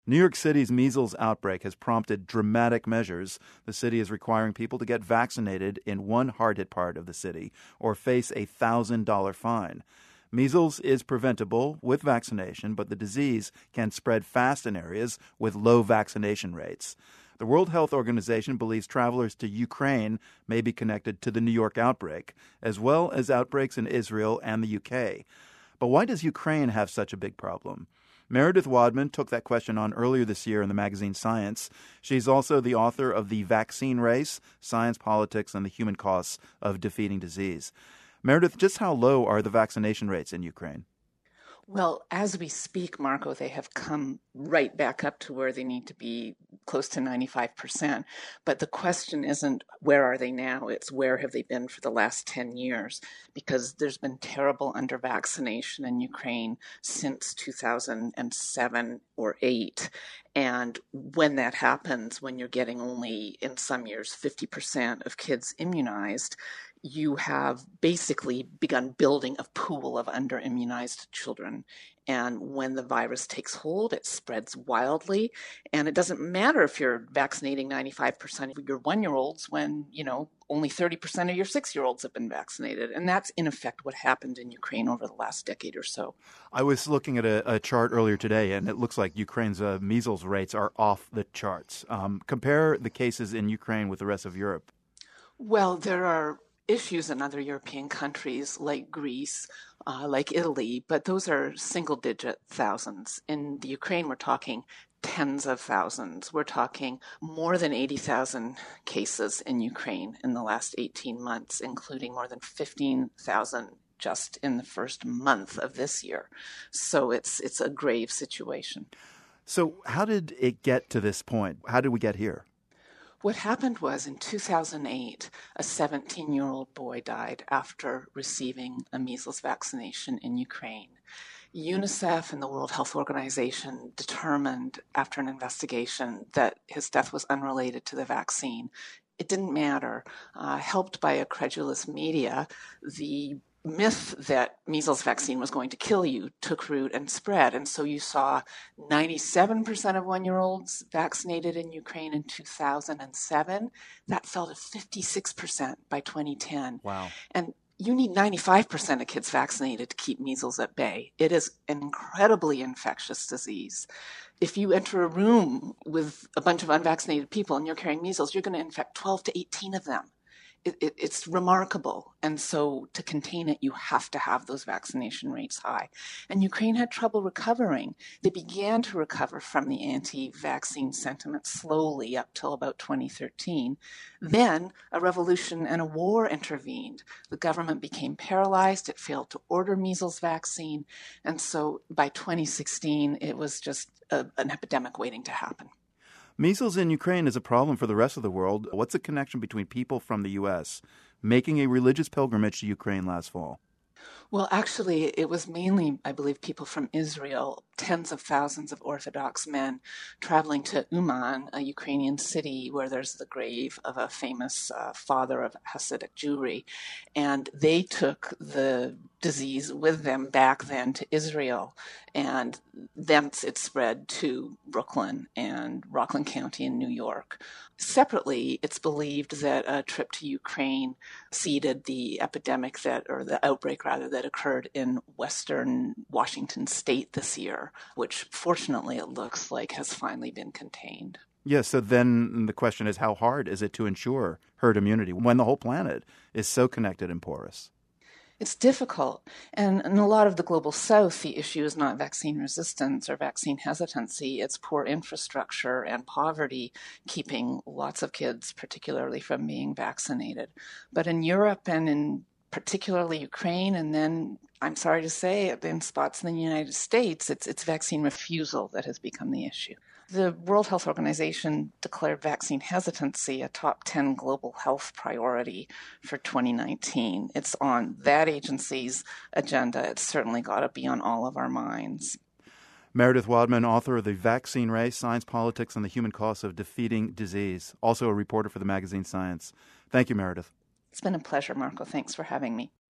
New York City's measles outbreak has prompted dramatic measures. The city is requiring people to get vaccinated in one hard-hit part of the city or face a $1,000 fine. Measles is preventable with vaccination, but the disease can spread fast in areas with low vaccination rates. The World Health Organization believes travelers to Ukraine may be connected to the New York outbreak, as well as outbreaks in Israel and the UK. But why does Ukraine have such a big problem? Meredith Wadman took that question on earlier this year in the magazine Science. She's also the author of The Vaccine Race, Science, Politics, and the Human Costs of Defeating Disease. Meredith, just how low are the vaccination rates in Ukraine? Well, as we speak, Marco, they have come right back up to where they need to be, close to 95%. But the question isn't where are they now, it's where have they been for the last 10 years? Because there's been terrible under-vaccination in Ukraine since 2007 or 8. And when that happens, when you're getting only, in some years, 50% of kids immunized, you have basically begun building a pool of under-immunized children. And when the virus takes hold, it spreads wildly. And it doesn't matter if you're vaccinating 95% of your 1-year-olds when, only 30% of your 6-year-olds have been vaccinated. And that's, in effect, what happened in Ukraine over the last decade or so. I was looking at a chart earlier today, and it looks like Ukraine's measles rates are off the charts. Compare the cases in Ukraine with the rest of Europe. Well, there are issues in other European countries like Greece, like Italy, but those are single-digit thousands. In the Ukraine, we're talking tens of thousands. We're talking more than 80,000 cases in Ukraine in the last 18 months, including more than 15,000 just in the first month of this year. So it's a grave situation. So how did it get to this point? How did we get here? What happened was in 2008, a 17-year-old boy died after receiving a measles vaccination in Ukraine. UNICEF and the World Health Organization determined after an investigation that his death was unrelated to the vaccine. It didn't matter. Helped by a credulous media, the myth that measles vaccine was going to kill you took root and spread. And so you saw 97% of 1-year-olds vaccinated in Ukraine in 2007. That fell to 56% by 2010. Wow. And you need 95% of kids vaccinated to keep measles at bay. It is an incredibly infectious disease. If you enter a room with a bunch of unvaccinated people and you're carrying measles, you're going to infect 12 to 18 of them. It's remarkable. And so to contain it, you have to have those vaccination rates high. And Ukraine had trouble recovering. They began to recover from the anti-vaccine sentiment slowly up till about 2013. Then a revolution and a war intervened. The government became paralyzed. It failed to order measles vaccine. And so by 2016, it was just an epidemic waiting to happen. Measles in Ukraine is a problem for the rest of the world. What's the connection between people from the U.S. making a religious pilgrimage to Ukraine last fall? Well, actually, it was mainly, I believe, people from Israel, tens of thousands of Orthodox men traveling to Uman, a Ukrainian city where there's the grave of a famous father of Hasidic Jewry. And they took the disease with them back then to Israel. And thence it spread to Brooklyn and Rockland County in New York. Separately, it's believed that a trip to Ukraine seeded the epidemic or the outbreak that occurred in western Washington state this year, which fortunately it looks like has finally been contained. Yeah, so then the question is, how hard is it to ensure herd immunity when the whole planet is so connected and porous? It's difficult. And in a lot of the global south, the issue is not vaccine resistance or vaccine hesitancy. It's poor infrastructure and poverty keeping lots of kids, particularly from being vaccinated. But in Europe and in particularly Ukraine, and then, I'm sorry to say, in spots in the United States, it's vaccine refusal that has become the issue. The World Health Organization declared vaccine hesitancy a top 10 global health priority for 2019. It's on that agency's agenda. It's certainly got to be on all of our minds. Meredith Wadman, author of The Vaccine Race, Science, Politics, and the Human Costs of Defeating Disease, also a reporter for the magazine Science. Thank you, Meredith. It's been a pleasure, Marco. Thanks for having me.